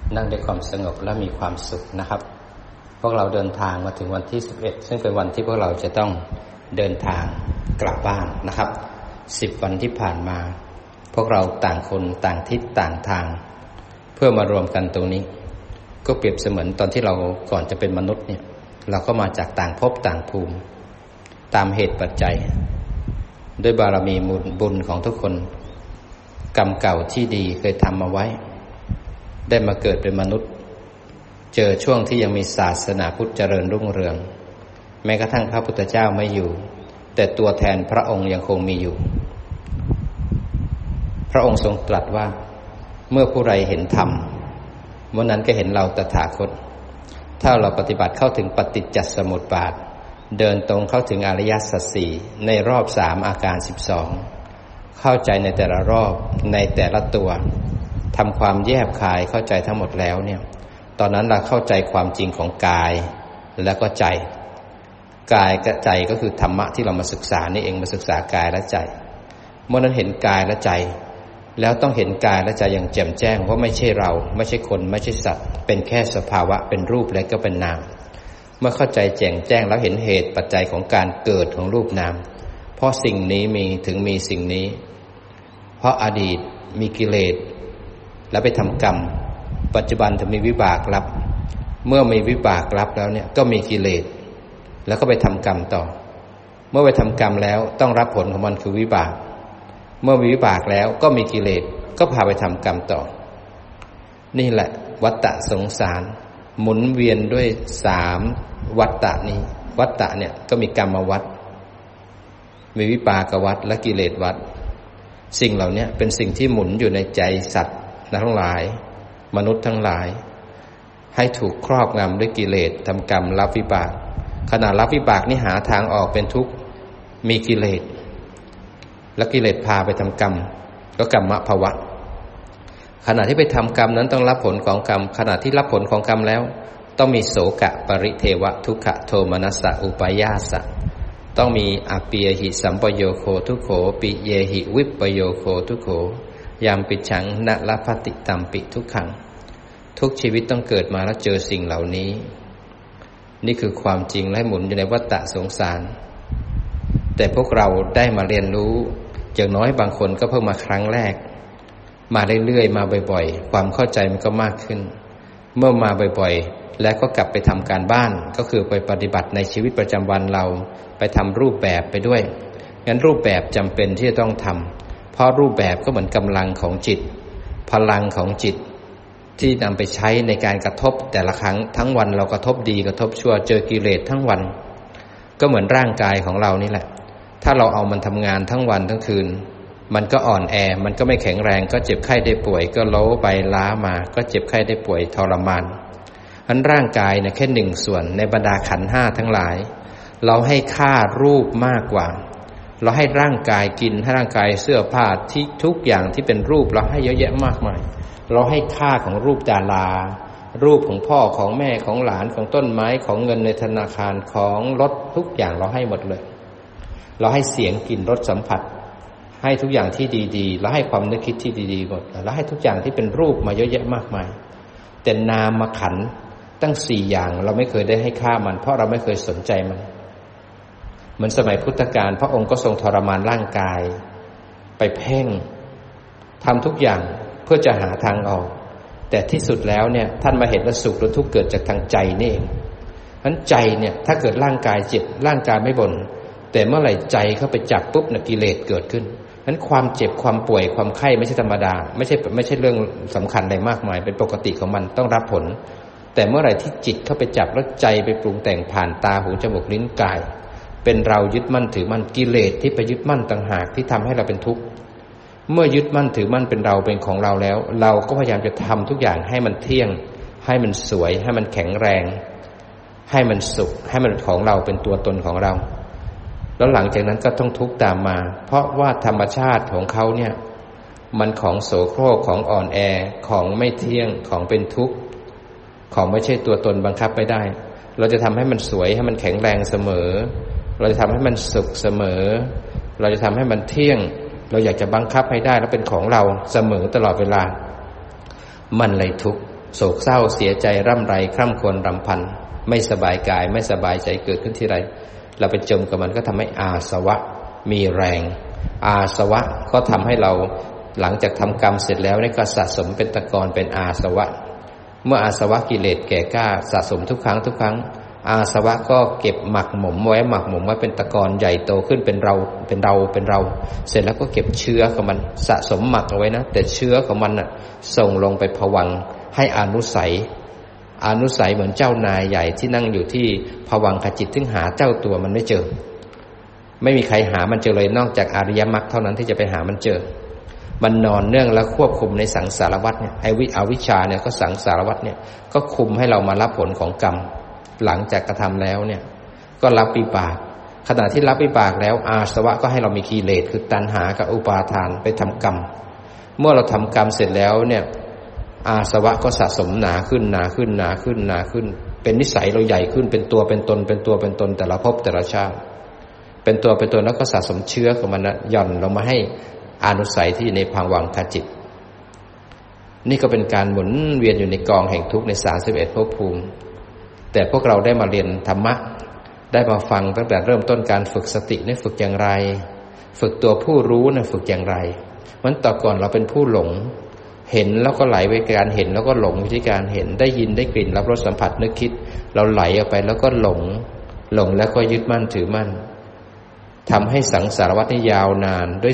นั่งด้วยความสงบและมีความสุขนะครับพวกเราเดินทางมาถึงวันที่11ซึ่งเป็นวันที่พวกเราจะต้องเดินทางกลับบ้านนะครับ10วันที่ผ่านมาพวกเราต่างคนต่างทิศต่างทางเพื่อมารวมกันตรงนี้ก็เปรียบเสมือนตอนที่เราก่อนจะเป็นมนุษย์เนี่ยเราก็มาจากต่างภพต่างภูมิตามเหตุปัจจัยด้วยบารมีบุญของทุกคนกรรมเก่าที่ดีเคยทำมาไว้ได้มาเกิดเป็นมนุษย์เจอช่วงที่ยังมีศาสนาพุทธเจริญรุ่งเรืองแม้กระทั่งพระพุทธเจ้าไม่อยู่แต่ตัวแทนพระองค์ยังคงมีอยู่พระองค์ทรงตรัสว่าเมื่อผู้ใดเห็นธรรมเมื่อนั้นก็เห็นเราตถาคตถ้าเราปฏิบัติเข้าถึงปฏิจจสมุปบาทเดินตรงเข้าถึงอริยสัจสี่ในรอบ3อาการ12เข้าใจในแต่ละรอบในแต่ละตัวทำความแยบคายเข้าใจทั้งหมดแล้วเนี่ยตอนนั้นเราเข้าใจความจริงของกายแล้วก็ใจกายกับใจก็คือธรรมะที่เรามาศึกษานี่เองมาศึกษากายและใจเมื่อนั้นเห็นกายและใจแล้วต้องเห็นกายและใจอย่างแจ่มแจ้งว่าไม่ใช่เราไม่ใช่คนไม่ใช่สัตว์เป็นแค่สภาวะเป็นรูปและก็เป็นนามเมื่อเข้าใจแจ่มแจ้งแล้วเห็นเหตุปัจจัยของการเกิดของรูปนามเพราะสิ่งนี้มีถึงมีสิ่งนี้เพราะอดีตมีกิเลสแล้วไปทำกรรมปัจจุบันจะมีวิบากรับเมื่อมีวิบากรับแล้วเนี่ยก็มีกิเลสแล้วก็ไปทำกรรมต่อเมื่อไปทำกรรมแล้วต้องรับผลของมันคือวิบากเมื่อมีวิบากแล้วก็มีกิเลสก็พาไปทำกรรมต่อนี่แหละวัฏฏะสงสารหมุนเวียนด้วย3วัฏฏะนี้วัฏฏะเนี่ยก็มีกรรมวัฏมีวิปากวัฏและกิเลสวัฏสิ่งเหล่านี้เป็นสิ่งที่หมุนอยู่ในใจสัตว์ทั้งหลายมนุษย์ทั้งหลายให้ถูกครอบงำด้วยกิเลสทำกรรมรับวิบากขณะรับวิบากนี่หาทางออกเป็นทุกข์มีกิเลสและกิเลสพาไปทำกรรมก็กรรมภวะขณะที่ไปทำกรรมนั้นต้องรับผลของกรรมขณะที่รับผลของกรรมแล้วต้องมีโสกะปริเทวะทุกขโทมนัสสะอุปายาสะต้องมีอปียหิสัมปโยโคทุกโขปิเยหิวิปโยโคทุกโขยามปิฉังนะละภัตติตัมปิทุกขังทุกชีวิตต้องเกิดมาแล้วเจอสิ่งเหล่านี้นี่คือความจริงและหมุนอยู่ในวัฏฏะสงสารแต่พวกเราได้มาเรียนรู้อย่างน้อยบางคนก็เพิ่งมาครั้งแรกมาเรื่อยๆมาบ่อยๆความเข้าใจมันก็มากขึ้นเมื่อมาบ่อยๆแล้วก็กลับไปทำการบ้านก็คือไปปฏิบัติในชีวิตประจำวันเราไปทำรูปแบบไปด้วยงั้นรูปแบบจำเป็นที่จะต้องทำเพราะรูปแบบก็เหมือนกำลังของจิตพลังของจิตที่นำไปใช้ในการกระทบแต่ละครั้งทั้งวันเรากระทบดีกระทบชั่วเจอกิเลสทั้งวันก็เหมือนร่างกายของเรานี่แหละถ้าเราเอามันทำงานทั้งวันทั้งคืนมันก็อ่อนแอมันก็ไม่แข็งแรงก็เจ็บไข้ได้ป่วยก็โล้ไปล้ามาก็เจ็บไข้ได้ป่วยทรมานอันร่างกายเนี่ยแค่1ส่วนในบรรดาขันธ์5ทั้งหลายเราให้ค่ารูปมากกว่าเราให้ร่างกายกินให้ร่างกายเสื้อผ้าที่ทุกอย่างที่เป็นรูปเราให้เยอะแยะมากมายเราให้ค่าของรูปดารารูปของพ่อของแม่ของหลานของต้นไม้ของเงินในธนาคารของรถทุกอย่างเราให้หมดเลยเราให้เสียงกลิ่นรสสัมผัสให้ทุกอย่างที่ดีๆเราให้ความนึกคิดที่ดีๆหมดเราให้ทุกอย่างที่เป็นรูปมาเยอะแยะมากมายแต่นามขันธ์ตั้ง4อย่างเราไม่เคยได้ให้ค่ามันเพราะเราไม่เคยสนใจมันเหมือนสมัยพุทธกาลพระองค์ก็ทรงทรมานร่างกายไปเพ่งทำทุกอย่างเพื่อจะหาทางออกแต่ที่สุดแล้วเนี่ยท่านมาเห็นว่าสุขหรือทุกข์เกิดจากทางใจนี่เองงั้นใจเนี่ยถ้าเกิดร่างกายเจ็บร่างกายไม่บ่นแต่เมื่อไหร่ใจเข้าไปจับปุ๊บเนี่ยกิเลสเกิดขึ้นงั้นความเจ็บความป่วยความไข้ไม่ใช่ธรรมดาไม่ใช่เรื่องสำคัญอะไรมากมายเป็นปกติของมันต้องรับผลแต่เมื่อไหร่ที่จิตเข้าไปจับแล้วใจไปปรุงแต่งผ่านตาหูจมูกลิ้นกายเป็นเรายึดมั่นถือมั่นกิเลสที่ไปยึดมั่นต่างหากที่ทำให้เราเป็นทุกข์เมื่อยึดมั่นถือมั่นเป็นเราเป็นของเราแล้วเราก็พยายามจะทำทุกอย่างให้มันเที่ยงให้มันสวยให้มันแข็งแรงให้มันสุขให้มันของเราเป็นตัวตนของเราแล้วหลังจากนั้นก็ต้องทุกข์ตามมาเพราะว่าธรรมชาติของเขาเนี่ยมันของโสโครกของอ่อนแอของไม่เที่ยงของเป็นทุกข์ของไม่ใช่ตัวตนบังคับไม่ได้เราจะทำให้มันสวยให้มันแข็งแรงเสมอเราจะทำให้มันสุขเสมอเราจะทำให้มันเที่ยงเราอยากจะบังคับให้ได้แล้วเป็นของเราเสมอตลอดเวลามันเลยทุกข์โศกเศร้าเสียใจร่ำไรคร่ำครวญรำพันไม่สบายกายไม่สบายใจเกิดขึ้นที่ไรเราไปจมกับมันก็ทำให้อาสวะมีแรงอาสวะก็ทำให้เราหลังจากทำกรรมเสร็จแล้วนี่ก็สะสมเป็นตะกอนเป็นอาสวะเมื่ออาสวะกิเลสแก่กล้าสะสมทุกครั้งอาสวะก็เก็บหมักหมมไว้เป็นตะกอนใหญ่โตขึ้นเป็นเราเสร็จแล้วก็เก็บเชื้อของมันสะสมหมักเอาไว้นะแต่เชื้อของมันน่ะส่งลงไปภวังค์ให้อานุสัยเหมือนเจ้านายใหญ่ที่นั่งอยู่ที่ภวังคจิตซึ่งหาเจ้าตัวมันไม่เจอไม่มีใครหามันเจอเลยนอกจากอริยมรรคเท่านั้นที่จะไปหามันเจอมันนอนเนื่องและควบคุมในสังสารวัฏเนี่ยอวิชชาเนี่ยก็สังสารวัฏเนี่ยก็คุมให้เรามารับผลของกรรมหลังจากกระทำแล้วเนี่ยก็รับวิบากขณะที่รับวิบากแล้วอาสวะก็ให้เรามีกิเลสคือตัณหากับอุปาทานไปทำกรรมเมื่อเราทำกรรมเสร็จแล้วเนี่ยอาสวะก็สะสมหนาขึ้นเป็นนิสัยเราใหญ่ขึ้นเป็นตัวเป็นตนแต่ละภพแต่ละชาติเป็นตัวเป็นตนแล้วก็สะสมเชื้อของมันหย่อนลงมาให้อานุสัยที่ในภวังคจิตนี่ก็เป็นการหมุนเวียนอยู่ในกองแห่งทุกข์ใน31ภพภูมิแต่พวกเราได้มาเรียนธรรมะได้มาฟังตั้งแต่เริ่มต้นการฝึกสตินี่ฝึกอย่างไรฝึกตัวผู้รู้นะฝึกอย่างไรมันต่อก่อนเราเป็นผู้หลงเห็นแล้วก็ไหลไปการเห็นแล้วก็หลงวิธีการเห็นได้ยินได้กลิ่นรับรสสัมผัสนึกคิดเราไหลออกไปแล้วก็หลงแล้วก็ยึดมั่นถือมั่นทำให้สังสารวัฏนี่ยาวนานด้วย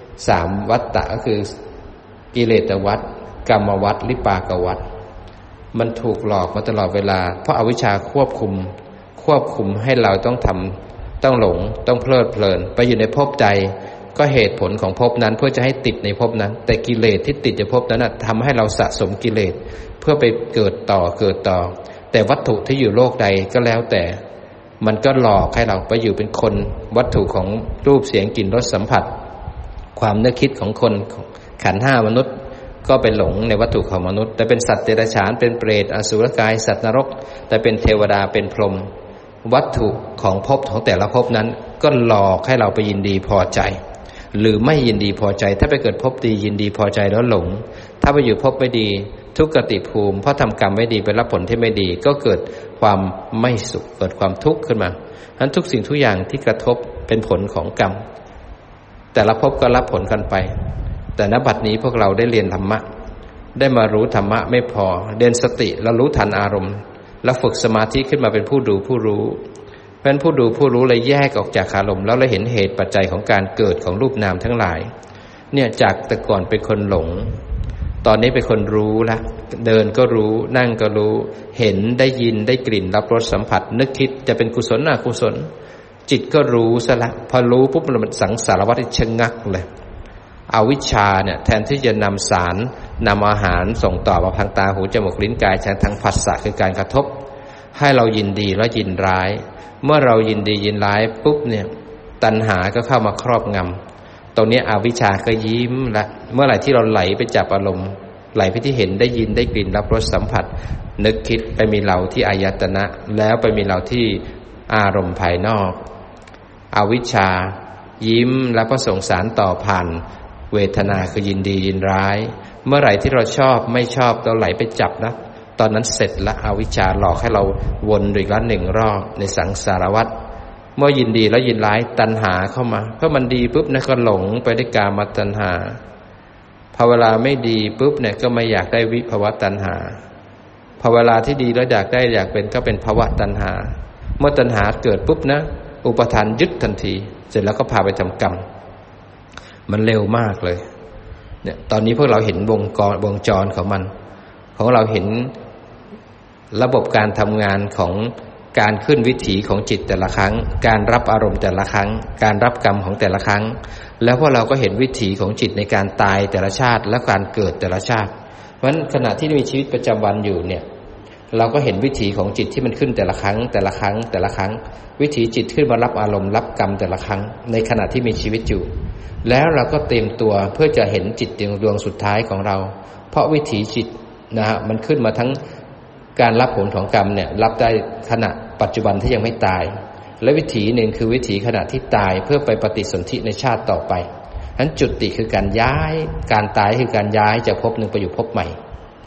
3วัฏฏะก็คือกิเลสวัฏกรรมวัฏวิปากวัฏมันถูกหลอกมาตลอดเวลาเพราะอวิชชาควบคุมให้เราต้องหลงต้องเพลิดเพลินไปอยู่ในภพใดก็เหตุผลของภพนั้นเพื่อจะให้ติดในภพนั้นแต่กิเลสที่ติดในภพนั้นทำให้เราสะสมกิเลสเพื่อไปเกิดต่อแต่วัตถุที่อยู่โลกใดก็แล้วแต่มันก็หลอกให้เราไปอยู่เป็นคนวัตถุของรูปเสียงกลิ่นรสสัมผัสความนึกคิดของคนขันธ์5มนุษย์ก็ไปหลงในวัตถุของมนุษย์แต่เป็นสัตว์เดรัจฉานเป็นเปรตอสุรกายสัตว์นรกแต่เป็นเทวดาเป็นพรหมวัตถุของภพของแต่ละภพนั้นก็หลอกให้เราไปยินดีพอใจหรือไม่ยินดีพอใจถ้าไปเกิดภพดียินดีพอใจแล้วหลงถ้าไปอยู่ภพไม่ดีทุกขติภูมิเพราะทำกรรมไม่ดีไปรับผลที่ไม่ดีก็เกิดความไม่สุขเกิดความทุกข์ขึ้นมาฉะนั้นทุกสิ่งทุกอย่างที่กระทบเป็นผลของกรรมแต่ละภพก็รับผลกันไปแต่ณบัดนี้พวกเราได้เรียนธรรมะได้มารู้ธรรมะไม่พอเรียนสติแล้วรู้ทันอารมณ์แล้วฝึกสมาธิขึ้นมาเป็นผู้ดูผู้รู้เป็นผู้ดูผู้รู้เลยแยกออกจากอารมณ์แล้วเราเห็นเหตุปัจจัยของการเกิดของรูปนามทั้งหลายเนี่ยจากแต่ก่อนเป็นคนหลงตอนนี้เป็นคนรู้ละเดินก็รู้นั่งก็รู้เห็นได้ยินได้กลิ่นรับรสสัมผัสนึกคิดจะเป็นกุศลอกุศลจิตก็รู้ซะละพอรู้ปุ๊บมันสังสารวัฏชะงักเลยอวิชชาเนี่ยแทนที่จะนำสารนำอาหารส่งต่อมาทางตาหูจมูกลิ้นกายทางผัสสะคือการกระทบให้เรายินดีและยินร้ายเมื่อเรายินดียินร้ายปุ๊บเนี่ยตัณหาก็เข้ามาครอบงำตรงนี้อวิชชาก็ยิ้มละเมื่อไหร่ที่เราไหลไปจับอารมณ์ไหลไปที่เห็นได้ยินได้กลิ่นรับรสสัมผัสนึกคิดไปมีเราที่อายตนะแล้วไปมีเราที่อารมณ์ภายนอกอวิชชายิ้มแล้วก็ส่งสารต่อผ่านเวทนาคือยินดียินร้ายเมื่อไหร่ที่เราชอบไม่ชอบเราไหลไปจับนะตอนนั้นเสร็จละอวิชชาหลอกให้เราวนอีกละ1 รอบในสังสารวัฏเมื่อยินดีแล้วยินร้ายตัณหาเข้ามาเพราะมันดีปุ๊บนะก็หลงไปด้วยกามตัณหาพอเวลาไม่ดีปุ๊บเนี่ยก็ไม่อยากได้วิภวตัณหาพอเวลาที่ดีแล้วอยากได้อยากเป็นก็เป็นภวตัณหาเมื่อตัณหาเกิดปุ๊บนะอุปทานยึดทันทีเสร็จแล้วก็พาไปทำกรรมมันเร็วมากเลยเนี่ยตอนนี้พวกเราเห็นวงจรของมันของเราเห็นระบบการทำงานของการขึ้นวิถีของจิตแต่ละครั้งการรับอารมณ์แต่ละครั้งการรับกรรมของแต่ละครั้งแล้วพวกเราก็เห็นวิถีของจิตในการตายแต่ละชาติและการเกิดแต่ละชาติเพราะฉะนั้นขณะที่มีชีวิตประจำวันอยู่เนี่ยเราก็เห็นวิถีของจิตที่มันขึ้นแต่ละครั้งวิถีจิตขึ้นมารับอารมณ์รับกรรมแต่ละครั้งในขณะที่มีชีวิตอยู่แล้วเราก็เตรียมตัวเพื่อจะเห็นจิตดวงสุดท้ายของเราเพราะวิถีจิตนะฮะมันขึ้นมาทั้งการรับผลของกรรมเนี่ยรับได้ขณะปัจจุบันที่ยังไม่ตายและวิถีหนึ่งคือวิถีขณะที่ตายเพื่อไปปฏิสนธิในชาติต่อไปฉะนั้นจุติคือการย้ายการตายคือการย้ายจากภพหนึ่งไปอยู่ภพใหม่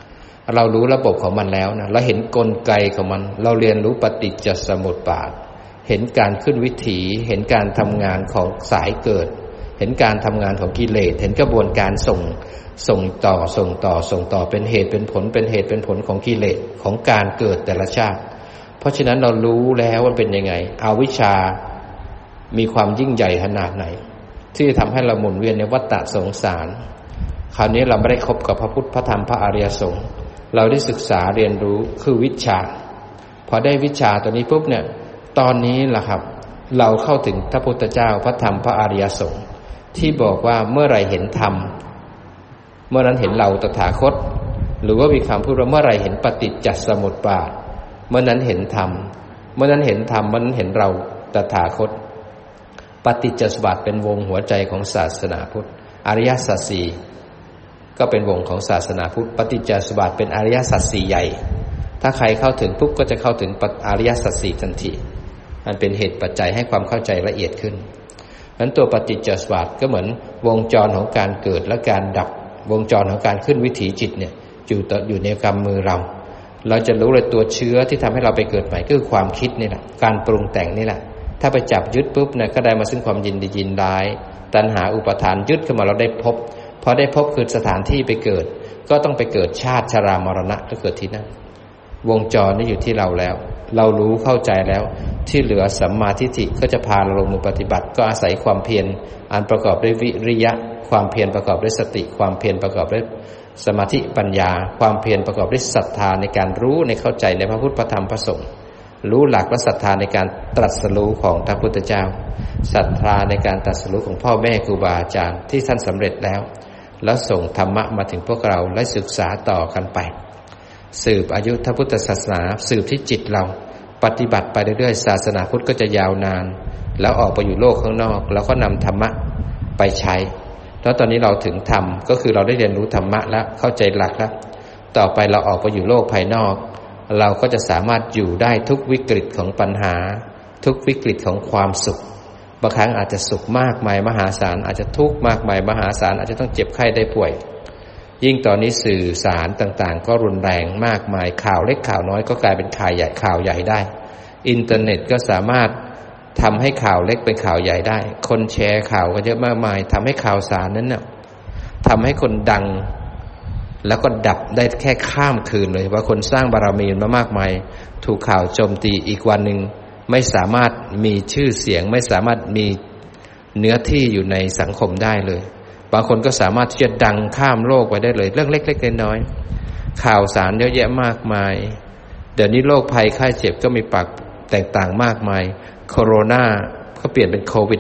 เรารู้ระบบของมันแล้วนะเราเห็นกลไกของมันเราเรียนรู้ปฏิจจสมุปบาทเห็นการขึ้นวิถีเห็นการทำงานของสายเกิดเห็นการทำงานของกิเลสเห็นกระบวนการส่งต่อเป็นเหตุเป็นผลเป็นเหตุเป็นผลของกิเลสของการเกิดแต่ละชาติเพราะฉะนั้นเรารู้แล้วว่าเป็นยังไงอวิชชามีความยิ่งใหญ่ขนาดไหนที่ทำให้เราหมุนเวียนในวัฏฏะสงสารคราวนี้เราไม่ได้คบกับพระพุทธพระธรรมพระอริยสงฆ์เราได้ศึกษาเรียนรู้คือวิชาพอได้วิชาตัวนี้ปุ๊บเนี่ยตอนนี้ล่ะครับเราเข้าถึงพระพุทธเจ้าพระธรรมพระอริยสงฆ์ที่บอกว่าเมื่อไรเห็นธรรมเมื่อนั้นเห็นเราตถาคตหรือว่ามีคำพูดว่าเมื่อไรเห็นปฏิจจสมุปบาทเมื่อนั้นเห็นธรรมเมื่อนั้นเห็นธรรมเมื่อนั้นเห็นเราตถาคตปฏิจจสมุปบาทเป็นวงหัวใจของศาสนาพุทธอริยสัจสี่ก็เป็นวงของศาสนาพุทธปฏิจจสมุปบาทเป็นอริยสัจสี่ใหญ่ถ้าใครเข้าถึงปุ๊บก็จะเข้าถึงอริยสัจสี่ทันทีมันเป็นเหตุปัจจัยให้ความเข้าใจละเอียดขึ้นนั้นตัวปฏิจจสมุปบาทก็เหมือนวงจรของการเกิดและการดับวงจรของการขึ้นวิถีจิตเนี่ยอยู่ในกำมือเราจะรู้เลยตัวเชื้อที่ทำให้เราไปเกิดใหม่ก็คือความคิดนี่แหละการปรุงแต่งนี่แหละถ้าไปจับยึดปุ๊บเนี่ยก็ได้มาซึ่งความยินดียินร้ายตัณหาอุปาทานยึดขึ้นมาเราได้พบพอได้พบคือสถานที่ไปเกิดก็ต้องไปเกิดชาติชรามรณะก็เกิดที่นั่นวงจรนี่อยู่ที่เราแล้วเรารู้เข้าใจแล้วที่เหลือสัมมาทิฏฐิก็จะพาเราลงมือปฏิบัติก็อาศัยความเพียรอันประกอบด้วยวิริยะความเพียรประกอบด้วยสติความเพียรประกอบด้วยสมาธิปัญญาความเพียรประกอบด้วยศรัทธาในการรู้ในเข้าใจในพระพุทธพระธรรมพระสงฆ์รู้หลักและศรัทธาในการตรัสรู้ของพระพุทธเจ้าศรัทธาในการตรัสรู้ของพ่อแม่ครูบาอาจารย์ที่ท่านสำเร็จแล้วส่งธรรมะมาถึงพวกเราและศึกษาต่อกันไปสืบอายุพระพุทธศาสนาสืบที่จิตเราปฏิบัติไปเรื่อยๆศาสนาพุทธก็จะยาวนานแล้วออกไปอยู่โลกข้างนอกแล้วก็นำธรรมะไปใช้แล้วตอนนี้เราถึงธรรมก็คือเราได้เรียนรู้ธรรมะแล้วเข้าใจหลักแล้วต่อไปเราออกไปอยู่โลกภายนอกเราก็จะสามารถอยู่ได้ทุกวิกฤตของปัญหาทุกวิกฤตของความสุขบางครั้งอาจจะสุขมากมายมหาศาลอาจจะทุกข์มากมายมหาศาลอาจจะต้องเจ็บไข้ได้ป่วยยิ่งตอนนี้สื่อสารต่างๆก็รุนแรงมากมายข่าวเล็กข่าวน้อยก็กลายเป็นข่าวใหญ่ได้อินเทอร์เน็ตก็สามารถทำให้ข่าวเล็กเป็นข่าวใหญ่ได้คนแชร์ข่าวกันเยอะมากมายทำให้ข่าวสารนั้นน่ะทำให้คนดังแล้วก็ดับได้แค่ข้ามคืนเลยว่าคนสร้างบารมีมามากมายถูกข่าวโจมตีอีกวันหนึ่งไม่สามารถมีชื่อเสียงไม่สามารถมีเนื้อที่อยู่ในสังคมได้เลยบางคนก็สามารถที่จะดังข้ามโลกไปได้เลยเรื่องเล็กๆน้อยๆข่าวสารเยอะแยะมากมายเดี๋ยวนี้โรคภัยไข้เจ็บก็มีปากแตกต่างมากมายโคโรนาก็เปลี่ยนเป็นโควิด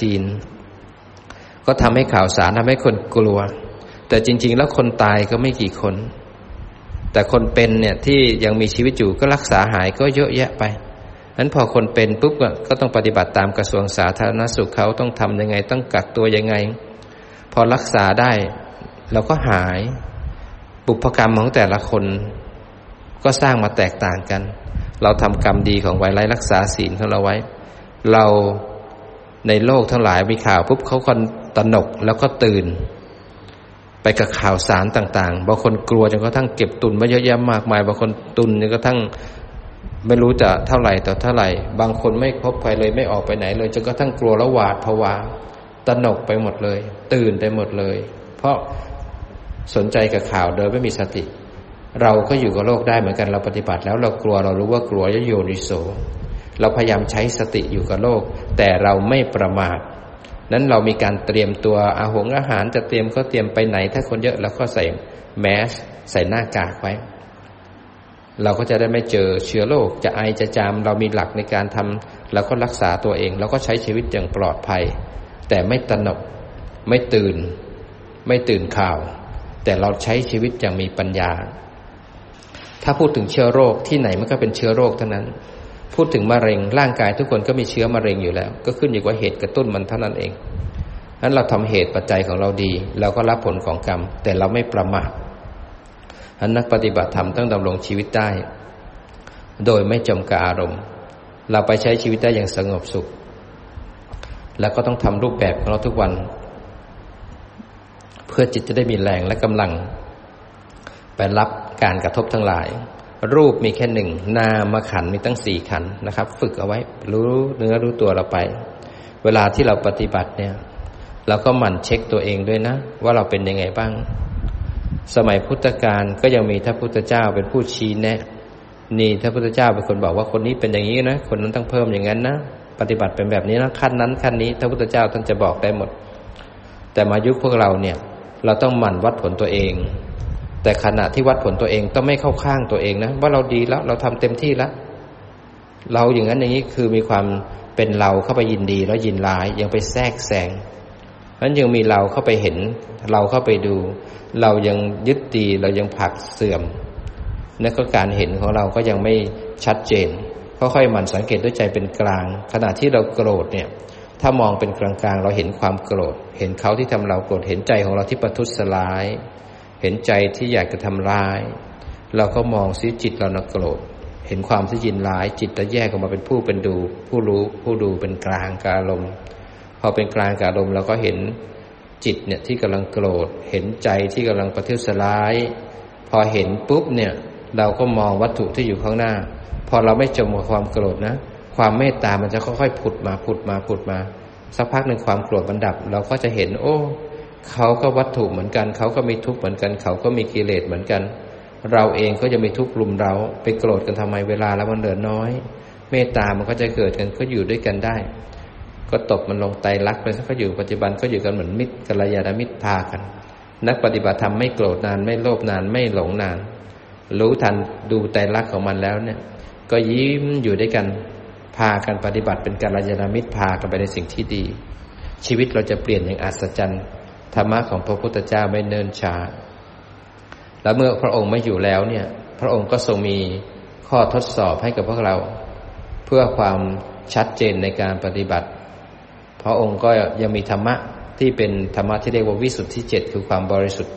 -19 ก็ทำให้ข่าวสารทำให้คนกลัวแต่จริงๆแล้วคนตายก็ไม่กี่คนแต่คนเป็นเนี่ยที่ยังมีชีวิตอยู่ก็รักษาหายก็เยอะแยะไปนั้นพอคนเป็นปุ๊บก็ต้องปฏิบัติตามกระทรวงสาธารณสุขเขาต้องทำยังไงต้องกักตัวยังไงพอรักษาได้เราก็หายบุพกรรมของแต่ละคนก็สร้างมาแตกต่างกันเราทำกรรมดีของไว้ไล่รักษาศีลของเราไว้เราในโลกทั้งหลายมีข่าวปุ๊บเขาคนตระหนกแล้วก็ตื่นไปกับข่าวสารต่างๆบางคนกลัวจนกระทั่งเก็บตุนมาเยอะแยะมากมายบางคนตุนจนกระทั่งไม่รู้จะเท่าไหร่ต่อเท่าไหร่บางคนไม่พบใครเลยไม่ออกไปไหนเลยจนกระทั่งกลัวแล้วหวาดผวาตระหนกไปหมดเลยตื่นไปหมดเลยเพราะสนใจกับข่าวโดยไม่มีสติเราก็อยู่กับโลกได้เหมือนกันเราปฏิบัติแล้วเรากลัวเรารู้ว่ากลัวโยนิโสเราพยายามใช้สติอยู่กับโลกแต่เราไม่ประมาทนั้นเรามีการเตรียมตัวอาหารจะเตรียมก็เตรียมไปไหนถ้าคนเยอะเราก็ใส่แมสใส่หน้ากากไว้เราก็จะได้ไม่เจอเชื้อโรคจะไอจะจามเรามีหลักในการทำเราก็รักษาตัวเองเราก็ใช้ชีวิตอย่างปลอดภัยแต่ไม่ตระหนกไม่ตื่นข่าวแต่เราใช้ชีวิตอย่างมีปัญญาถ้าพูดถึงเชื้อโรคที่ไหนมันก็เป็นเชื้อโรคทั้งนั้นพูดถึงมะเร็งร่างกายทุกคนก็มีเชื้อมะเร็งอยู่แล้วก็ขึ้นอยู่กับเหตุกระตุ้นมันเท่านั้นเองนั้นเราทำเหตุปัจจัยของเราดีเราก็รับผลของกรรมแต่เราไม่ประมาทนักปฏิบัติธรรมต้องดำรงชีวิตได้โดยไม่จมกับอารมณ์เราไปใช้ชีวิตได้อย่างสงบสุขแล้วก็ต้องทำรูปแบบของเราทุกวันเพื่อจิตจะได้มีแรงและกำลังไปรับการกระทบทั้งหลายรูปมีแค่หนึ่งนามขันธ์มีตั้ง4ขันธ์นะครับฝึกเอาไว้รู้เนื้อรู้ตัวเราไปเวลาที่เราปฏิบัติเนี่ยเราก็หมั่นเช็คตัวเองด้วยนะว่าเราเป็นยังไงบ้างสมัยพุทธกาลก็ยังมีพระพุทธเจ้าเป็นผู้ชี้แนะนี่พระพุทธเจ้าเป็นคนบอกว่าคนนี้เป็นอย่างนี้นะคนนั้นต้องเพิ่มอย่างนั้นนะปฏิบัติเป็นแบบนี้นะขั้นนั้นขั้นนี้พระพุทธเจ้าท่านจะบอกได้หมดแต่มายุคพวกเราเนี่ยเราต้องหมั่นวัดผลตัวเองแต่ขณะที่วัดผลตัวเองต้องไม่เข้าข้างตัวเองนะว่าเราดีแล้วเราทำเต็มที่แล้วเราอย่างนั้นอย่างนี้คือมีความเป็นเราเข้าไปยินดีแล้วยินร้ายยังไปแทรกแซงนั้นยังมีเราเข้าไปเห็นเราเข้าไปดูเรายังยึดดีเรายังผลักเสื่อมนั่นก็การเห็นของเราก็ยังไม่ชัดเจนค่อยๆหมั่นสังเกตด้วยใจเป็นกลางขณะที่เราโกรธเนี่ยถ้ามองเป็นกลางๆเราเห็นความโกรธเห็นเขาที่ทำเราโกรธเห็นใจของเราที่ประทุษร้ายเห็นใจที่อยากจะทำร้ายเราก็มองซิจิตเราน่ะโกรธเห็นความที่ยินร้ายจิตจะแยกออกมาเป็นผู้เป็นดูผู้รู้ผู้ดูเป็นกลางกับอารมณ์พอเป็นกลางกับอารมณ์เราก็เห็นจิตเนี่ยที่กำลังโกรธเห็นใจที่กำลังประทุษร้ายพอเห็นปุ๊บเนี่ยเราก็มองวัตถุที่อยู่ข้างหน้าพอเราไม่จมกับความโกรธนะความเมตตามันจะค่อยๆผุดมาสักพักหนึ่งความโกรธมันดับเราก็จะเห็นโอ้เขาก็วัตถุเหมือนกันเขาก็มีทุกข์เหมือนกันเขาก็มีกิเลสเหมือนกันเราเองก็จะมีทุกข์รุมเราไปโกรธกันทำไมเวลาแล้วมันเหลือน้อยเมตตามันก็จะเกิดกันก็อยู่ด้วยกันได้ก็ตบมันลงไตรลักษณ์ไปสักก็อยู่ปัจจุบันก็อยู่กันเหมือนมิตรกัลยาณมิตรพากันนักปฏิบัติธรรมไม่โกรธนานไม่โลภนานไม่หลงนานรู้ทันดูไตรลักษณ์ของมันแล้วเนี่ยก็ยิ้มอยู่ด้วยกันพากันปฏิบัติเป็นกัลยาณมิตรพากันไปในสิ่งที่ดีชีวิตเราจะเปลี่ยนอย่างอัศจรรย์ธรรมะของพระพุทธเจ้าไม่เนิ่นช้าแล้วเมื่อพระองค์ไม่อยู่แล้วเนี่ยพระองค์ก็ทรงมีข้อทดสอบให้กับพวกเราเพื่อความชัดเจนในการปฏิบัติพระองค์ก็ยังมีธรรมะที่เป็นธรรมะที่เรียกว่าวิสุทธิ7คือความบริสุทธิ์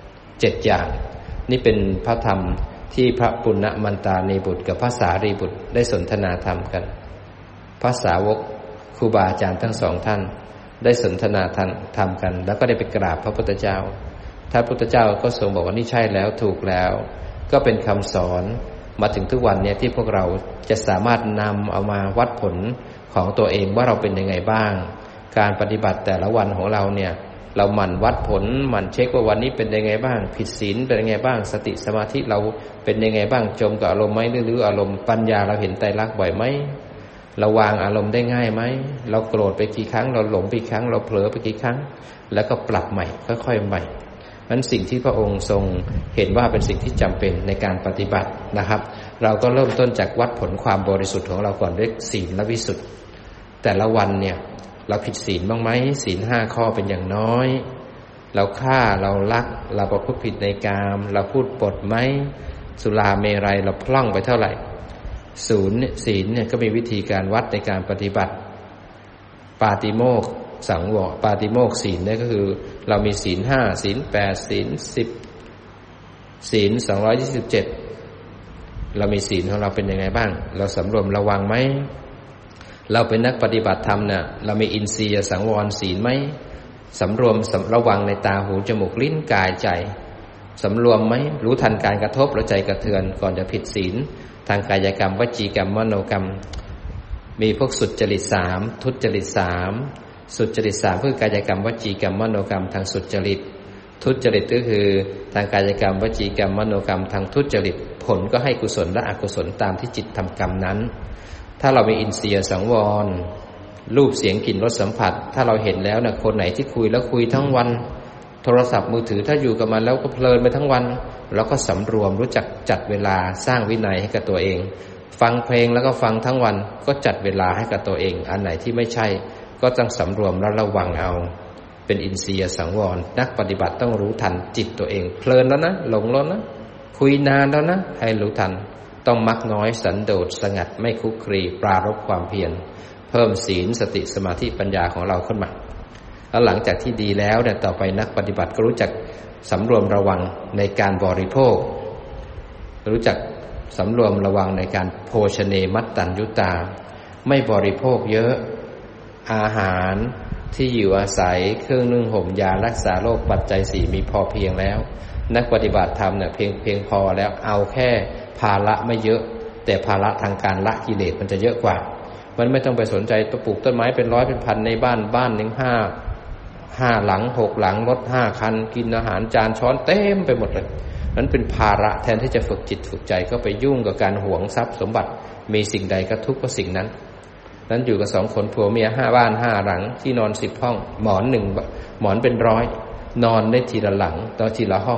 7อย่างนี่เป็นพระธรรมที่พระปุณณมันตานีบุตรกับพระสารีบุตรได้สนทนาธรรมกันพระสาวกครูบาอาจารย์ทั้งสองท่านได้สนทนาธรรมกันแล้วก็ได้ไปกราบพระพุทธเจ้าท่านพุทธเจ้าก็ทรงบอกว่านี่ใช่แล้วถูกแล้วก็เป็นคำสอนมาถึงทุกวันนี้ที่พวกเราจะสามารถนำเอามาวัดผลของตัวเองว่าเราเป็นยังไงบ้างการปฏิบัติแต่ละวันของเราเนี่ยเราหมั่นวัดผลหมั่นเช็คว่าวันนี้เป็นยังไงบ้างผิดศีลเป็นยังไงบ้างสติสมาธิเราเป็นยังไงบ้างจมกับอารมณ์ไหมหรืออารมณ์ปัญญาเราเห็นไตรลักษณ์บ่อยไหมเราวางอารมณ์ได้ง่ายไหมเราโกรธไปกี่ครั้งเราหลงไปกี่ครั้งเราเผลอไปกี่ครั้งแล้วก็ปรับใหม่ค่อยๆใหม่นั้นสิ่งที่พระองค์ทรงเห็นว่าเป็นสิ่งที่จำเป็นในการปฏิบัตินะครับเราก็เริ่มต้นจากวัดผลความบริสุทธิ์ของเราก่อนด้วยศีลและวิสุทธิ์แต่ละวันเนี่ยเราผิดศีลบ้างไหมศีล5ข้อเป็นอย่างน้อยเราฆ่าเราลักเราประพฤติผิดในกามเราพูดปดไหมสุราเมรัยเราพล่องไปเท่าไหร่ศีลเนี่ยก็มีวิธีการวัดในการปฏิบัติปาติโมกข์สังวรปาติโมกข์ศีลเนี่ยก็คือเรามีศีล5ศีล8ศีล10ศีล227เรามีศีลของเราเป็นยังไงบ้างเราสำรวมระวังไหมเราเป็นนักปฏิบัติธรรมเนี่ยเรามีอินทรียสังวรศีลไหมสำรวมระวังในตาหูจมูกลิ้นกายใจสำรวมไหมรู้ทันการกระทบแล้วใจกระเทือนก่อนจะผิดศีลทางกายกรรมวจีกรรมมโนกรรมมีพวกสุจริต3ทุจริต3สุจริต3คือกายกรรมวจีกรรมมโนกรรมทางสุจริตทุจริตก็คือทางกายกรรมวจีกรรมมโนกรรมทางทุจริตผลก็ให้กุศลและอกุศลตามที่จิตทำกรรมนั้นถ้าเรามีอินทรียสังวรรูปเสียงกลิ่นรสสัมผัสถ้าเราเห็นแล้วนะคนไหนที่คุยแล้วคุยทั้งวันโทรศัพท์มือถือถ้าอยู่กับมันแล้วก็เพลินไปทั้งวันเราก็สำรวมรู้จักจัดเวลาสร้างวินัยให้กับตัวเองฟังเพลงแล้วก็ฟังทั้งวันก็จัดเวลาให้กับตัวเองอันไหนที่ไม่ใช่ก็ต้องสำรวมและระวังเอาเป็นอินทรียสังวรนักปฏิบัติต้องรู้ทันจิตตัวเองเพลินแล้วนะหลงแล้วนะคุยนานแล้วนะให้รู้ทันต้องมักน้อยสันโดษสงัดไม่คุกคีปรารภความเพียรเพิ่มศีลสติสมาธิปัญญาของเราขึ้นมาแล้วหลังจากที่ดีแล้วเนี่ยต่อไปนักปฏิบัติก็รู้จักสำรวมระวังในการบริโภครู้จักสำรวมระวังในการโภชเนมัตตัญญุตาไม่บริโภคเยอะอาหารที่อยู่อาศัยเครื่องนึ่งห่มยารักษาโรคปัจจัย4มีพอเพียงแล้วนักปฏิบัติธรรมเนี่ยเพียงพอแล้วเอาแค่ภาระไม่เยอะแต่ภาระทางการละกิเลสมันจะเยอะกว่ามันไม่ต้องไปสนใจปลูกต้นไม้เป็นร้อยเป็นพันในบ้านหนึ่งห้าหลัง6หลังรถ5คันกินอาหารจานช้อนเต็มไปหมดเลยนั้นเป็นภาระแทนที่จะฝึกจิตฝึกใจก็ไปยุ่งกับการหวงทรัพย์สมบัติมีสิ่งใดก็ทุกข์กับสิ่งนั้นอยู่กับ2คนผัวเมีย5บ้าน5หลังที่นอน10ห้องหมอนเป็น100นอนได้ทีละหลังต่อทีละห้อง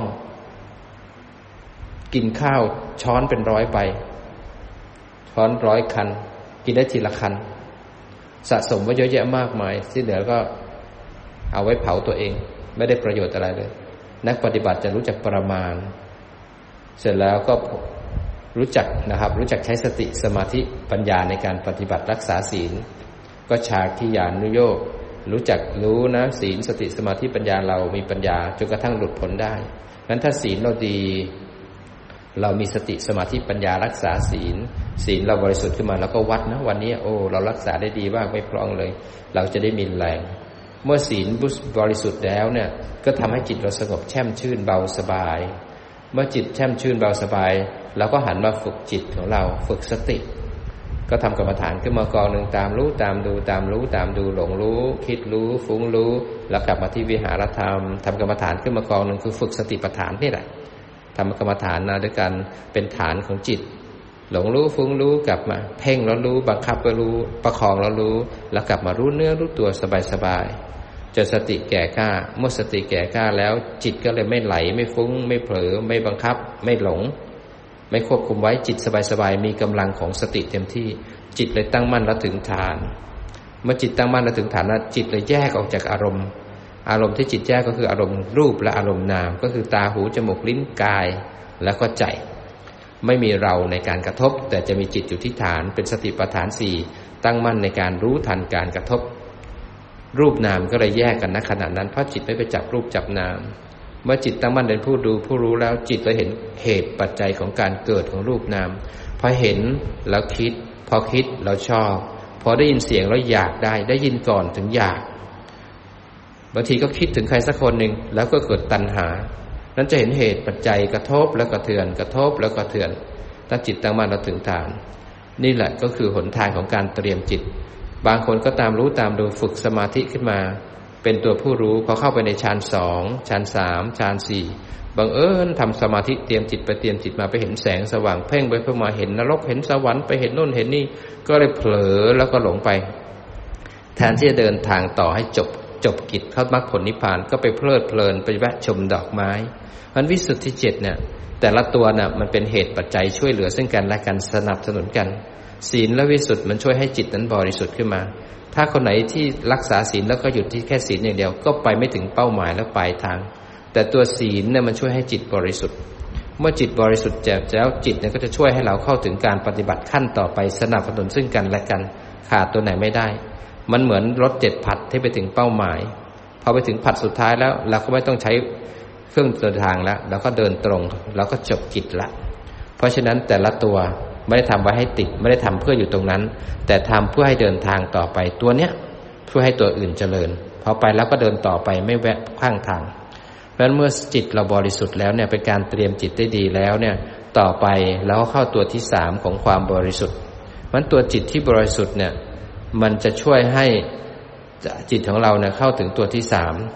กินข้าวช้อนเป็น100ใบช้อน100คันกินได้ทีละคันสะสมไว้เยอะแยะมากมายที่เหลือก็เอาไว้เผาตัวเองไม่ได้ประโยชน์อะไรเลยนักปฏิบัติจะรู้จักประมาณเสร็จแล้วก็รู้จักใช้สติสมาธิปัญญาในการปฏิบัติรักษาศีลก็ฌานทิฏฐานุโยครู้นะศีลสติสมาธิปัญญาเรามีปัญญาจนกระทั่งหลุดพ้นได้งั้นถ้าศีลเราดีเรามีสติสมาธิปัญญารักษาศีลเราบริสุทธิ์ขึ้นมาแล้วก็วัดนะวันนี้เรารักษาได้ดีมากไม่พร่องเลยเราจะได้มีแรงเมื่อศีลบริสุทธิ์แล้วเนี่ยก็ทำให้จิตเราสงบแช่มชื่นเบาสบายเมื่อจิตแช่มชื่นเบาสบายเราก็หันมาฝึกจิตของเราฝึกสติก็ทำกรรมฐานขึ้นมากองหนึ่งตามรู้ตามดูหลงรู้คิดรู้ฟุ้งรู้แล้วกลับมาที่วิหารธรรมทำกรรมฐานขึ้นมากองหนึ่งคือฝึกสติปัฏฐานนี่แหละทำกรรมฐานนะด้วยกันเป็นฐานของจิตหลงรู้ฟุ้งรู้กลับมาเพ่งแล้วรู้บังคับก็รู้ประคองแล้วรู้แล้วกลับมารู้เนื้อรู้ตัวสบายจนสติแก่กล้าเมื่อสติแก่กล้าแล้วจิตก็เลยไม่ไหลไม่ฟุ้งไม่เผลอไม่บังคับไม่หลงไม่ควบคุมไว้จิตสบายมีกำลังของสติเต็มที่จิตเลยตั้งมั่นและถึงฐานเมื่อจิตตั้งมั่นและถึงฐานนั้นจิตเลยแยกออกจากอารมณ์ที่จิตแยกก็คืออารมณ์รูปและอารมณ์นามก็คือตาหูจมูกลิ้นกายแล้วก็ใจไม่มีเราในการกระทบแต่จะมีจิตอยู่ที่ฐานเป็นสติปัฏฐาน4ตั้งมั่นในการรู้ทันการกระทบรูปนามก็เลยแยกกันณขณะนั้นเพราะจิตไม่ไปจับรูปจับนามเมื่อจิตตั้งมั่นเป็นผู้ดูผู้รู้แล้วจิตเลยเห็นเหตุปัจจัยของการเกิดของรูปนามพอเห็นแล้วคิดพอคิดแล้วชอบพอได้ยินเสียงแล้วอยากได้ยินก่อนถึงอยากบางทีก็คิดถึงใครสักคนหนึ่งแล้วก็เกิดตัณหานั้นจะเห็นเหตุปัจจัยกระทบแล้วกระเทือนกระทบแล้วกระเทือนถ้าจิตตั้งมั่นแล้วถึงฐานนี่แหละก็คือหนทางของการเตรียมจิตบางคนก็ตามรู้ตามดูฝึกสมาธิขึ้นมาเป็นตัวผู้รู้พอเข้าไปในฌาน2ฌาน3ฌาน4บังเอิญทำสมาธิเตรียมจิตมาไปเห็นแสงสว่างเพ่งไปเพื่อมาเห็นนรกเห็นสวรรค์ไปเห็นโน่นเห็นนี่ก็เลยเผลอแล้วก็หลงไปแทนที่จะเดินทางต่อให้จบกิจเข้ามรรคผลนิพพานก็ไปเพลิดเพลินไปแวะชมดอกไม้มันวิสุทธิ7เนี่ยแต่ละตัวน่ะมันเป็นเหตุปัจจัยช่วยเหลือซึ่งกันและกันสนับสนุนกันศีลและวิสุทธิมันช่วยให้จิตนั้นบริสุทธิ์ขึ้นมาถ้าคนไหนที่รักษาศีลแล้วก็หยุดที่แค่ศีลอย่างเดียวก็ไปไม่ถึงเป้าหมายและปลายทางแต่ตัวศีลเนี่ยมันช่วยให้จิตบริสุทธิ์เมื่อจิตบริสุทธิ์แล้วจิตเนี่ยก็จะช่วยให้เราเข้าถึงการปฏิบัติขั้นต่อไปสนับสนุนซึ่งกันและกันขาดตัวไหนไม่ได้มันเหมือนรถ7 ผลัดที่ไปถึงเป้าหมายพอไปถึงผลัดสุดท้ายแล้วเราก็ไม่ต้องใช้เครื่องเดินทางแล้วเราก็เดินตรงเราก็จบกิจละเพราะฉะนั้นแต่ละตัวไม่ได้ทำไว้ให้ติดไม่ได้ทำเพื่ออยู่ตรงนั้นแต่ทำเพื่อให้เดินทางต่อไปตัวเนี้ยเพื่อให้ตัวอื่นเจริญพอไปแล้วก็เดินต่อไปไม่แวะข้างทางเพราะฉะนั้นเมื่อจิตเราบริสุทธิ์แล้วเนี่ยเป็นการเตรียมจิตได้ดีแล้วเนี่ยต่อไปแล้วเข้าตัวที่3ของความบริสุทธิ์มันตัวจิตที่บริสุทธิ์เนี่ยมันจะช่วยให้จิตของเราเนี่ยเข้าถึงตัวที่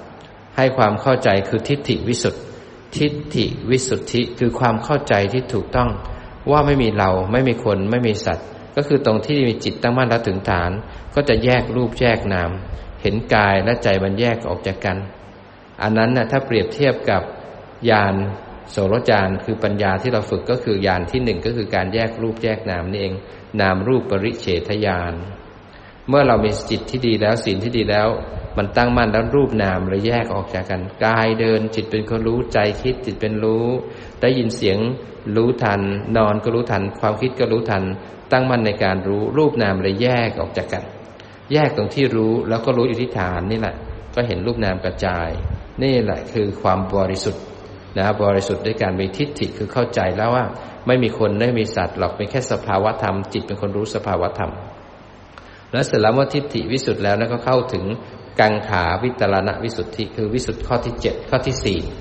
3ให้ความเข้าใจคือทิฏฐิวิสุทธิคือความเข้าใจที่ถูกต้องว่าไม่มีเราไม่มีคนไม่มีสัตว์ก็คือตรงที่มีจิตตั้งมั่นแล้วถึงฐานก็จะแยกรูปแยกนามเห็นกายและใจมันแยกออกจากกันอันนั้นน่ะถ้าเปรียบเทียบกับญาณโสรญาณคือปัญญาที่เราฝึกก็คือญาณที่1ก็คือการแยกรูปแยกนามนี่เองนามรูปปริเฉทญาณเมื่อเรามีจิตที่ดีแล้วศีลที่ดีแล้วมันตั้งมั่นแล้วรูปนามเลยแยกออกจากกันกายเดินจิตเป็นคนรู้ใจคิดจิตเป็นรู้ได้ยินเสียงรู้ทันนอนก็รู้ทันความคิดก็รู้ทันตั้งมั่นในการรู้รูปนามเลยแยกออกจากกันแยกตรงที่รู้แล้วก็รู้อยู่ที่ฐานนี่แหละก็เห็นรูปนามกระจายนี่แหละคือความบริสุทธิ์นะบริสุทธิ์ด้วยการมีทิฏฐิคือเข้าใจแล้วว่าไม่มีคนไม่มีสัตว์หรอกเป็นแค่สภาวะธรรมจิตเป็นคนรู้สภาวะธรรมแล้วเสร็จแล้วเมื่อทิฏฐิวิสุทธิ์แล้วก็เข้าถึงกังขาวิตรณวิสุทธิคือวิสุทธิข้อที่7ข้อที่4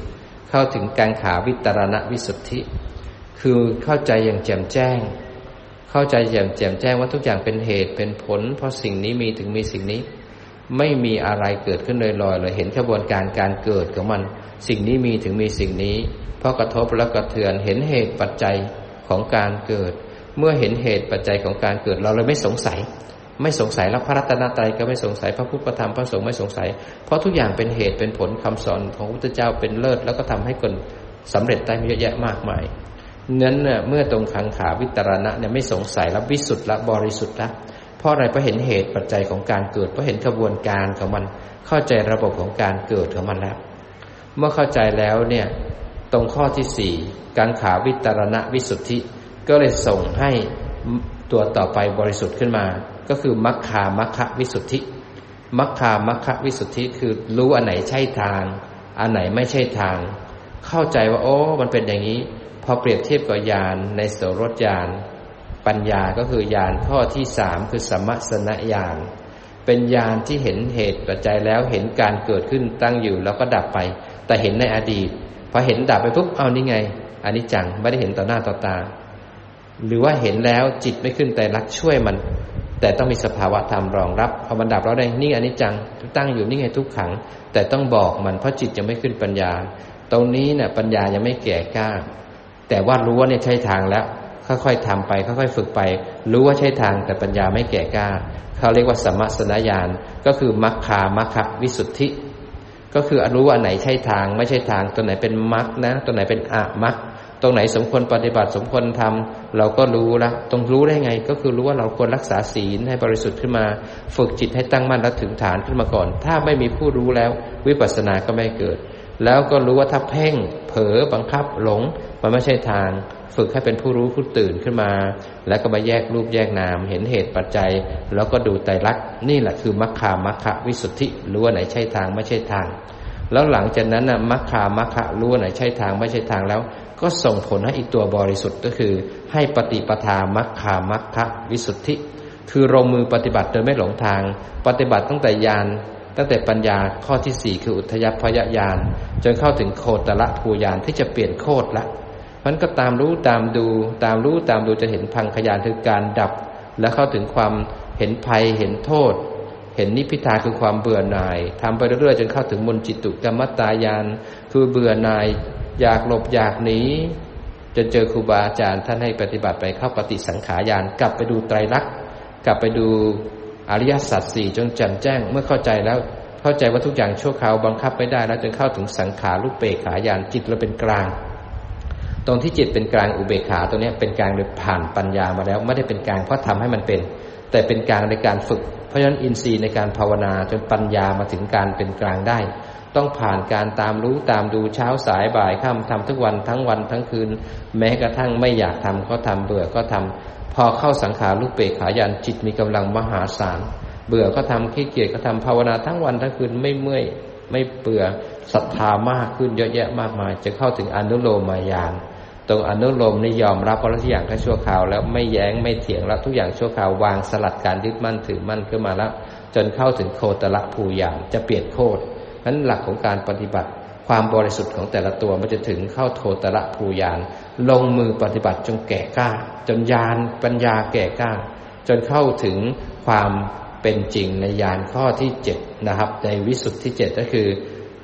เข้าถึงกังขาวิตรณวิสุทธิคือเข้าใจอย่างแจ่มแจ้งเข้าใจอย่างแจ่มแจ้งว่าทุกอย่างเป็นเหตุเป็นผลเพราะสิ่งนี้มีถึงมีสิ่งนี้ไม่มีอะไรเกิดขึ้นลอยๆเลยเห็นกระบวนการการเกิดของมันสิ่งนี้มีถึงมีสิ่งนี้เพราะกระทบแล้วกระเทือนเห็นเหตุปัจจัยของการเกิดเมื่อเห็นเหตุปัจจัยของการเกิดเราเลยไม่สงสัยแล้วพระรัตนตรัยก็ไม่สงสัยพระพุทธพระธรรมพระสงฆ์ไม่สงสัยเพราะทุกอย่างเป็นเหตุเป็นผลคำสอนของพระพุทธเจ้าเป็นเลิศแล้วก็ทำให้คนสำเร็จได้เยอะแยะมากมายนั้นน่ะเมื่อตรงขังขาวิตรณะเนี่ยไม่สงสัยแล้ววิสุทธิ์ละบริสุทธิ์ละเพราะอะไรเพราะเห็นเหตุปัจจัยของการเกิดเพราะเห็นกระบวนการของมันเข้าใจระบบของการเกิดของมันแล้วเมื่อเข้าใจแล้วเนี่ยตรงข้อที่สี่กังขาวิตรณะวิสุทธิก็เลยส่งให้ตัวต่อไปบริสุทธิ์ขึ้นมาก็คือมัคคามัคคะวิสุทธิมัคคามัคคะวิสุทธิคือรู้อันไหนใช่ทางอันไหนไม่ใช่ทางเข้าใจว่าโอ้มันเป็นอย่างนี้พอเปรียบเทียบกับญาณในโสรถญาณปัญญาก็คือญาณข้อที่สามคือสัมมัสนญาณเป็นญาณที่เห็นเหตุปัจจัยแล้วเห็นการเกิดขึ้นตั้งอยู่แล้วก็ดับไปแต่เห็นในอดีตพอเห็นดับไปปุ๊บเอานี่ไงอนิจจังไม่ได้เห็นต่อหน้าต่อตาหรือว่าเห็นแล้วจิตไม่ขึ้นไตรลักษณ์ช่วยมันแต่ต้องมีสภาวะธรรมรองรับพอมันดับแล้วได้นี่อนิจจังตั้งอยู่นี่ไงทุกขังแต่ต้องบอกมันเพราะจิตยังไม่ขึ้นปัญญาตรงนี้เนี่ยปัญญายังไม่แก่กล้าแต่ว่ารู้ว่าเนี่ยใช่ทางแล้วค่อยๆทำไปค่อยๆฝึกไปรู้ว่าใช่ทางแต่ปัญญาไม่แก่กล้าเขาเรียกว่าสัมมัสนญาณก็คือมัคคามัคคะวิสุทธิก็คือรู้ว่าไหนใช่ทางไม่ใช่ทางตัวไหนเป็นมรรคนะตัวไหนเป็นอะมรรคตรงไหนสมควรปฏิบัติสมควรทำเราก็รู้ละตรงรู้ได้ไงก็คือรู้ว่าเราควรรักษาศีลให้บริสุทธิ์ขึ้นมาฝึกจิตให้ตั้งมั่นและถึงฐานขึ้นมาก่อนถ้าไม่มีผู้รู้แล้ววิปัสสนาก็ไม่เกิดแล้วก็รู้ว่าถ้าเพ่งเผลอบังคับหลงมันไม่ใช่ทางฝึกให้เป็นผู้รู้ผู้ตื่นขึ้นมาแล้วก็มาแยกรูปแยกนามเห็นเหตุปัจจัยแล้วก็ดูไตรลักษณ์นี่แหละคือมัคคามัคคะวิสุทธิรู้ว่าไหนใช่ทางไม่ใช่ทางแล้วหลังจากนั้นน่ะมัคคามัคคะรู้ว่าไหนใช่ทางไม่ใช่ทางแล้วก็ส่งผลให้อีกตัวบริสุทธิ์ก็คือให้ปฏิปทามัคคามัคคะวิสุทธิคือลงมือปฏิบัติโดยไม่หลงทางปฏิบัติตั้งแต่ญาณตั้งแต่ปัญญาข้อที่สี่คืออุทยัพพยญาณจนเข้าถึงโคตรภูญาณที่จะเปลี่ยนโคตรละมันก็ตามรู้ตามดูตามรู้ตามดูจะเห็นพังคญาณคือการดับและเข้าถึงความเห็นภัยเห็นโทษเห็นนิพพิทาคือความเบื่อหน่ายทำไปเรื่อยๆจนเข้าถึงมุนจิตุกรรมตายานคือเบื่อหน่ายอยากหลบอยากหนีจนเจอครูบาอาจารย์ท่านให้ปฏิบัติไปเข้าปฏิสังขารญาณกลับไปดูไตรลักษณ์กลับไปดูอริยสัจสี่จนแจ่มแจ้งเมื่อเข้าใจแล้วเข้าใจว่าทุกอย่างชั่วคราวบังคับไม่ได้แล้วจนเข้าถึงสังขารุปเปกขญาณจิตเราเป็นกลางตรงที่จิตเป็นกลางอุเบกขาตรงนี้เป็นกลางโดยผ่านปัญญามาแล้วไม่ได้เป็นกลางเพราะทำให้มันเป็นแต่เป็นกลางในการฝึกเพราะฉะนั้นอินทรีย์ในการภาวนาจนปัญญามาถึงการเป็นกลางได้ต้องผ่านการตามรู้ตามดูเช้าสายบ่ายค่ำทำทุกวันทั้งวันทั้งคืนแม้กระทั่งไม่อยากทำก็ทำเบื่อก็ทำพอเข้าสังขารุปเปกขญาณจิตมีกำลังมหาศาลเบื่อก็ทำขี้เกียจก็ทำภาวนาทั้งวันทั้งคืนไม่เมื่อยไม่เบื่อศรัทธามากขึ้นเยอะแยะมากมายจะเข้าถึงอนุโลมญาณตรงอนุโลมนี่ยอมรับว่าทุกอย่างแค่ชั่วคราวแล้วไม่แย้งไม่เถียงแล้วทุกอย่างชั่วคราววางสลัดการยึดมั่นถือมั่นขึ้นมาแล้วจนเข้าถึงโคตรภูญาณจะเปลี่ยนโคตรนั้นหลักของการปฏิบัติความบริสุทธิ์ของแต่ละตัวมันจะถึงเข้าโทตระภูญาณลงมือปฏิบัติจนแก่กล้าจนญาณปัญญาแก่กล้าจนเข้าถึงความเป็นจริงในญาณข้อที่เจ็ดนะครับในวิสุทธิที่เจ็ดก็คือ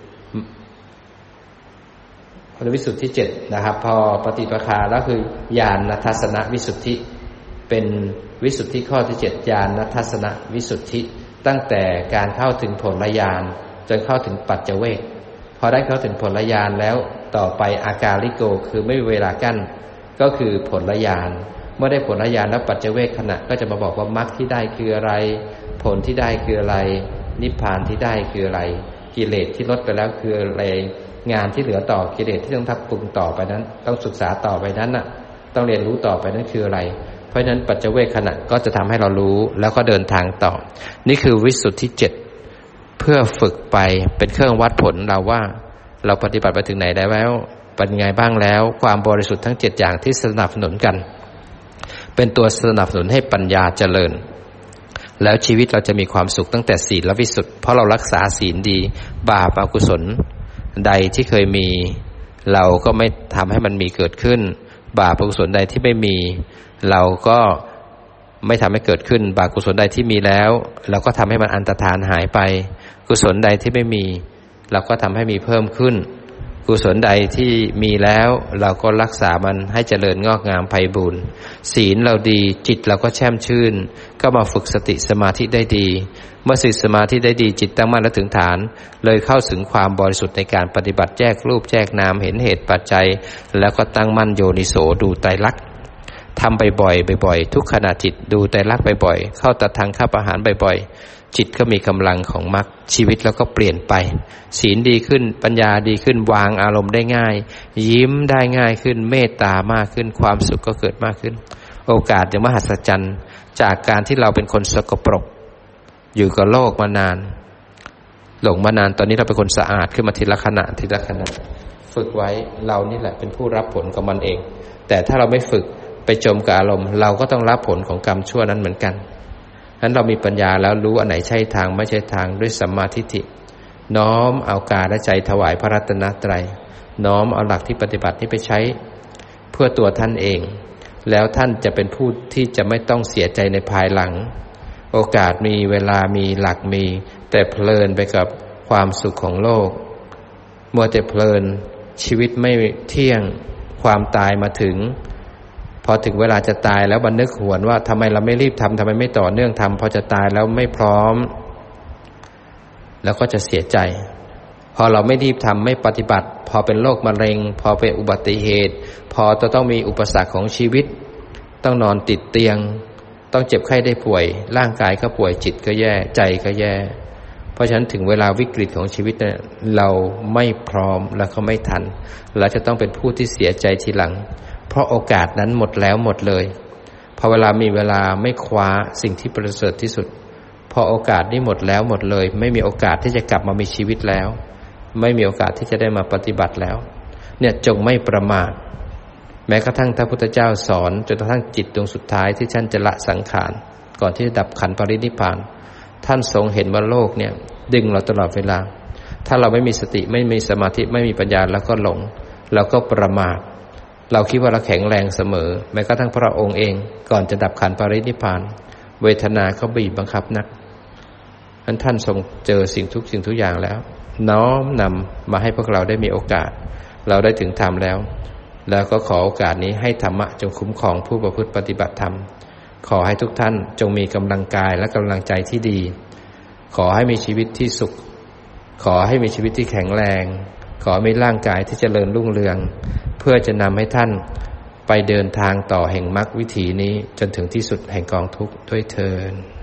วิสุทธิที่เจ็ดนะครับพอปฏิปทาแล้วคือญาณทัศนวิสุทธิเป็นวิสุทธิข้อที่เจ็ดญาณทัศนวิสุทธิตั้งแต่การเข้าถึงผลญาณจนเข้าถึงปัจเจเวกพอได้เข้าถึงผลญาณแล้วต่อไปอากาลิโกคือไม่มีเวลากั้นก็คือผลญาณเมื่อได้ผลญาณแล้วปัจเจเวกขณะก็จะมาบอกว่ามรรคที่ได้คืออะไรผลที่ได้คืออะไรนิพพานที่ได้คืออะไรกิเลสที่ลดไปแล้วคืออะไรงานที่เหลือต่อกิเลสที่ต้องทับปรุงต่อไปนั้นต้องศึกษาต่อไปนั้นน่ะต้องเรียนรู้ต่อไปนั้นคืออะไรเพราะฉะนั้นปัจเจเวกขณะก็จะทำให้เรารู้แล้วก็เดินทางต่อนี่คือวิสุทธิที่เจ็ดเพื่อฝึกไปเป็นเครื่องวัดผลเราว่าเราปฏิบัติไปถึงไหนได้แล้วเป็นไงบ้างแล้วความบริสุทธิ์ทั้ง7อย่างที่สนับสนุนกันเป็นตัวสนับสนุนให้ปัญญาเจริญแล้วชีวิตเราจะมีความสุขตั้งแต่ศีลวิสุทธิ์เพราะเรารักษาศีลดีบาปอกุศลใดที่เคยมีเราก็ไม่ทำให้มันมีเกิดขึ้นบาปอกุศลใดที่ไม่มีเราก็ไม่ทำให้เกิดขึ้นบาปกุศลใดที่มีแล้วเราก็ทำให้มันอันตรธานหายไปกุศลใดที่ไม่มีเราก็ทำให้มีเพิ่มขึ้นกุศลใดที่มีแล้วเราก็รักษามันให้เจริญงอกงามไพบูรย์ศีลเราดีจิตเราก็แช่มชื่นก็มาฝึกสติสมาธิได้ดีเมื่อสมาธิได้ดีจิตตั้งมั่นและถึงฐานเลยเข้าถึงความบริสุทธิ์ในการปฏิบัติแยกรูปแยกนามเห็นเหตุปัจจัยแล้วก็ตั้งมั่นโยนิโสดูไตรลักษณ์ทำบ่อยๆทุกขณะจิตดูไตรลักษณ์บ่อยๆเข้าตัดทางข้าประหารบ่อยๆจิตก็มีกำลังของมรรคชีวิตแล้วก็เปลี่ยนไปศีลดีขึ้นปัญญาดีขึ้นวางอารมณ์ได้ง่ายยิ้มได้ง่ายขึ้นเมตตามากขึ้นความสุขก็เกิดมากขึ้นโอกาสอย่างมหัศจรรย์จากการที่เราเป็นคนสกปรกอยู่กับโลกมานานหลงมานานตอนนี้เราเป็นคนสะอาดขึ้นมาทีละขณะทีละขณะฝึกไว้เรานี่แหละเป็นผู้รับผลของมันเองแต่ถ้าเราไม่ฝึกไปจมกับอารมณ์เราก็ต้องรับผลของกรรมชั่วนั้นเหมือนกันฉะนั้นเรามีปัญญาแล้วรู้อันไหนใช่ทางไม่ใช่ทางด้วยสัมมาทิฏฐิน้อมเอากายและใจถวายพระรัตนตรัยน้อมเอาหลักที่ปฏิบัตินี้ไปใช้เพื่อตัวท่านเองแล้วท่านจะเป็นผู้ที่จะไม่ต้องเสียใจในภายหลังโอกาสมีเวลามีหลักมีแต่เพลินไปกับความสุขของโลกมัวแต่เพลินชีวิตไม่เที่ยงความตายมาถึงพอถึงเวลาจะตายแล้วบันนึกหวนว่าทำไมเราไม่รีบทำทำไมไม่ต่อเนื่องทำพอจะตายแล้วไม่พร้อมแล้วก็จะเสียใจพอเราไม่รีบทำไม่ปฏิบัติพอเป็นโรคมะเร็งพอเป็นอุบัติเหตุพอจะต้องมีอุปสรรคของชีวิตต้องนอนติดเตียงต้องเจ็บไข้ได้ป่วยร่างกายก็ป่วยจิตก็แย่ใจก็แย่เพราะฉะนั้นถึงเวลาวิกฤตของชีวิตเนี่ยเราไม่พร้อมและก็ไม่ทันเราจะต้องเป็นผู้ที่เสียใจทีหลังเพราะโอกาสนั้นหมดแล้วหมดเลยพอเวลามีเวลาไม่คว้าสิ่งที่ประเสริฐที่สุดพอโอกาสนี้หมดแล้วหมดเลยไม่มีโอกาสที่จะกลับมามีชีวิตแล้วไม่มีโอกาสที่จะได้มาปฏิบัติแล้วเนี่ยจงไม่ประมาทแม้กระทั่งพระพุทธเจ้าสอนจนกระทั่งจิตดวงสุดท้ายที่ท่านจะละสังขารก่อนที่จะดับขันธ์ปรินิพพานท่านทรงเห็นว่าโลกเนี่ยดึงเราตลอดเวลาถ้าเราไม่มีสติไม่มีสมาธิไม่มีปัญญาแล้วก็หลงแล้วก็ประมาทเราคิดว่าเราแข็งแรงเสมอแม้กระทั่งพระองค์เองก่อนจะดับขันธ์ปรินิพพานเวทนาก็บีบบังคับนักนั้นท่านทรงเจอสิ่งทุกอย่างแล้วน้อมนำมาให้พวกเราได้มีโอกาสเราได้ถึงธรรมแล้วก็ขอโอกาสนี้ให้ธรรมะจงคุ้มครองผู้ประพฤติปฏิบัติธรรมขอให้ทุกท่านจงมีกำลังกายและกำลังใจที่ดีขอให้มีชีวิตที่สุขขอให้มีชีวิตที่แข็งแรงขอมีร่างกายที่เจริญรุ่งเรืองเพื่อจะนำให้ท่านไปเดินทางต่อแห่งมรรควิถีนี้จนถึงที่สุดแห่งกองทุกข์ด้วยเทอญ